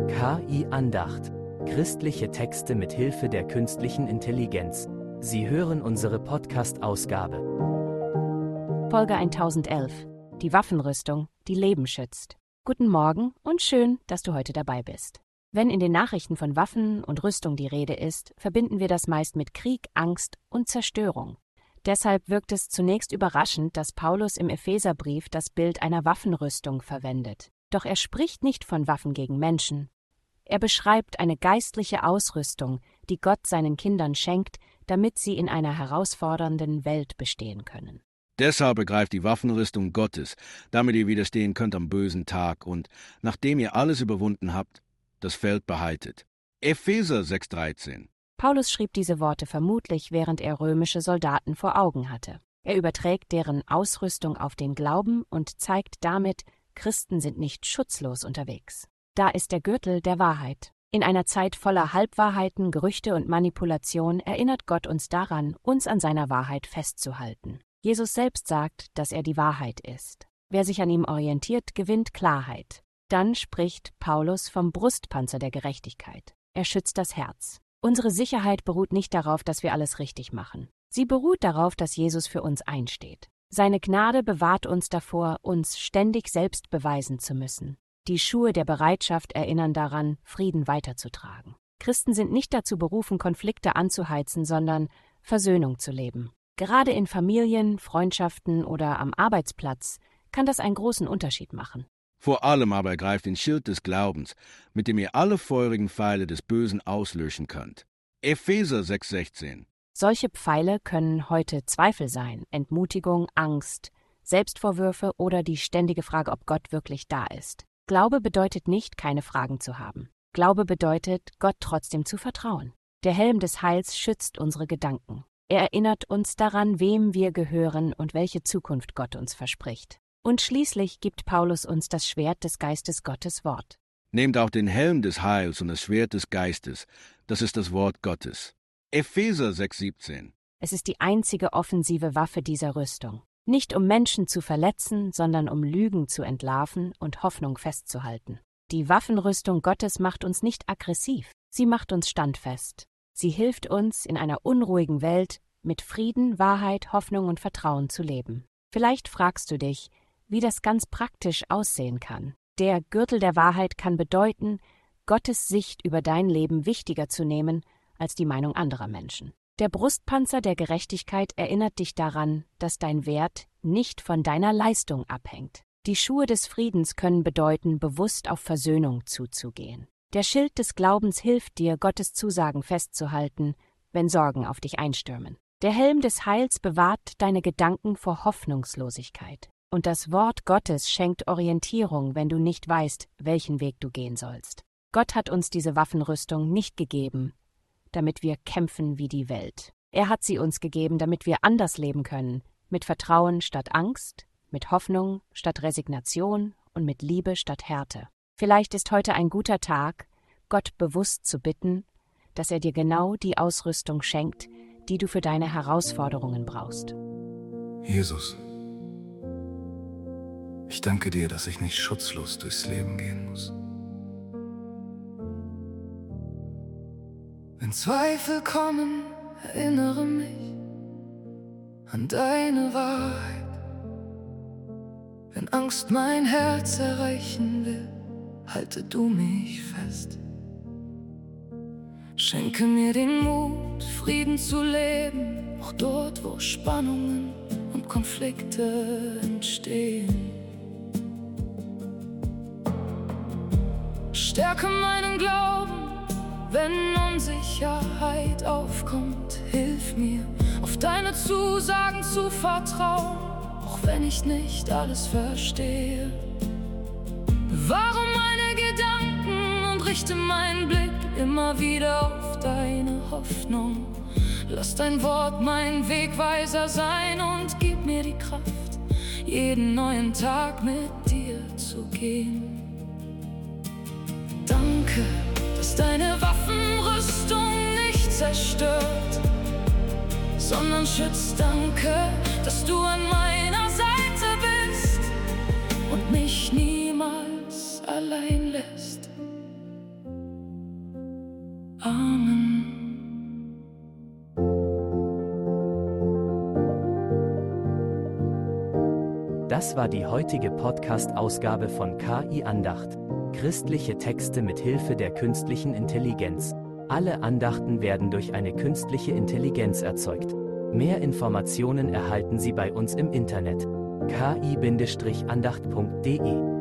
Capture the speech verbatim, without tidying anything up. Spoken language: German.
K I-Andacht. Christliche Texte mit Hilfe der künstlichen Intelligenz. Sie hören unsere Podcast-Ausgabe. Folge tausendelf. Die Waffenrüstung, die Leben schützt. Guten Morgen und schön, dass du heute dabei bist. Wenn in den Nachrichten von Waffen und Rüstung die Rede ist, verbinden wir das meist mit Krieg, Angst und Zerstörung. Deshalb wirkt es zunächst überraschend, dass Paulus im Epheserbrief das Bild einer Waffenrüstung verwendet. Doch er spricht nicht von Waffen gegen Menschen. Er beschreibt eine geistliche Ausrüstung, die Gott seinen Kindern schenkt, damit sie in einer herausfordernden Welt bestehen können. Deshalb ergreift die Waffenrüstung Gottes, damit ihr widerstehen könnt am bösen Tag und, nachdem ihr alles überwunden habt, das Feld beheitet. Epheser sechs dreizehn. Paulus schrieb diese Worte vermutlich, während er römische Soldaten vor Augen hatte. Er überträgt deren Ausrüstung auf den Glauben und zeigt damit, Christen sind nicht schutzlos unterwegs. Da ist der Gürtel der Wahrheit. In einer Zeit voller Halbwahrheiten, Gerüchte und Manipulation erinnert Gott uns daran, uns an seiner Wahrheit festzuhalten. Jesus selbst sagt, dass er die Wahrheit ist. Wer sich an ihm orientiert, gewinnt Klarheit. Dann spricht Paulus vom Brustpanzer der Gerechtigkeit. Er schützt das Herz. Unsere Sicherheit beruht nicht darauf, dass wir alles richtig machen. Sie beruht darauf, dass Jesus für uns einsteht. Seine Gnade bewahrt uns davor, uns ständig selbst beweisen zu müssen. Die Schuhe der Bereitschaft erinnern daran, Frieden weiterzutragen. Christen sind nicht dazu berufen, Konflikte anzuheizen, sondern Versöhnung zu leben. Gerade in Familien, Freundschaften oder am Arbeitsplatz kann das einen großen Unterschied machen. Vor allem aber ergreift den Schild des Glaubens, mit dem ihr alle feurigen Pfeile des Bösen auslöschen könnt. Epheser sechs sechzehn. Solche Pfeile können heute Zweifel sein, Entmutigung, Angst, Selbstvorwürfe oder die ständige Frage, ob Gott wirklich da ist. Glaube bedeutet nicht, keine Fragen zu haben. Glaube bedeutet, Gott trotzdem zu vertrauen. Der Helm des Heils schützt unsere Gedanken. Er erinnert uns daran, wem wir gehören und welche Zukunft Gott uns verspricht. Und schließlich gibt Paulus uns das Schwert des Geistes Gottes Wort. Nehmt auch den Helm des Heils und das Schwert des Geistes, das ist das Wort Gottes. Epheser sechs siebzehn. Es ist die einzige offensive Waffe dieser Rüstung. Nicht um Menschen zu verletzen, sondern um Lügen zu entlarven und Hoffnung festzuhalten. Die Waffenrüstung Gottes macht uns nicht aggressiv, sie macht uns standfest. Sie hilft uns, in einer unruhigen Welt mit Frieden, Wahrheit, Hoffnung und Vertrauen zu leben. Vielleicht fragst du dich, wie das ganz praktisch aussehen kann. Der Gürtel der Wahrheit kann bedeuten, Gottes Sicht über dein Leben wichtiger zu nehmen als die Meinung anderer Menschen. Der Brustpanzer der Gerechtigkeit erinnert dich daran, dass dein Wert nicht von deiner Leistung abhängt. Die Schuhe des Friedens können bedeuten, bewusst auf Versöhnung zuzugehen. Der Schild des Glaubens hilft dir, Gottes Zusagen festzuhalten, wenn Sorgen auf dich einstürmen. Der Helm des Heils bewahrt deine Gedanken vor Hoffnungslosigkeit. Und das Wort Gottes schenkt Orientierung, wenn du nicht weißt, welchen Weg du gehen sollst. Gott hat uns diese Waffenrüstung nicht gegeben, damit wir kämpfen wie die Welt. Er hat sie uns gegeben, damit wir anders leben können, mit Vertrauen statt Angst, mit Hoffnung statt Resignation und mit Liebe statt Härte. Vielleicht ist heute ein guter Tag, Gott bewusst zu bitten, dass er dir genau die Ausrüstung schenkt, die du für deine Herausforderungen brauchst. Jesus, ich danke dir, dass ich nicht schutzlos durchs Leben gehen muss. Wenn Zweifel kommen, erinnere mich an deine Wahrheit. Wenn Angst mein Herz erreichen will, halte du mich fest. Schenke mir den Mut, Frieden zu leben, auch dort, wo Spannungen und Konflikte entstehen. Stärke meinen Glauben, wenn Unsicherheit aufkommt. Hilf mir, auf deine Zusagen zu vertrauen, auch wenn ich nicht alles verstehe. Bewahre meine Gedanken und richte meinen Blick immer wieder auf deine Hoffnung. Lass dein Wort mein Wegweiser sein und gib mir die Kraft, jeden neuen Tag mit dir zu gehen. Danke, dass deine Waffenrüstung nicht zerstört, sondern schützt. Danke, dass du an meiner Seite bist und mich niemals allein lässt. Amen. Das war die heutige Podcast-Ausgabe von K I Andacht. Christliche Texte mit Hilfe der künstlichen Intelligenz. Alle Andachten werden durch eine künstliche Intelligenz erzeugt. Mehr Informationen erhalten Sie bei uns im Internet. k i Bindestrich andacht punkt de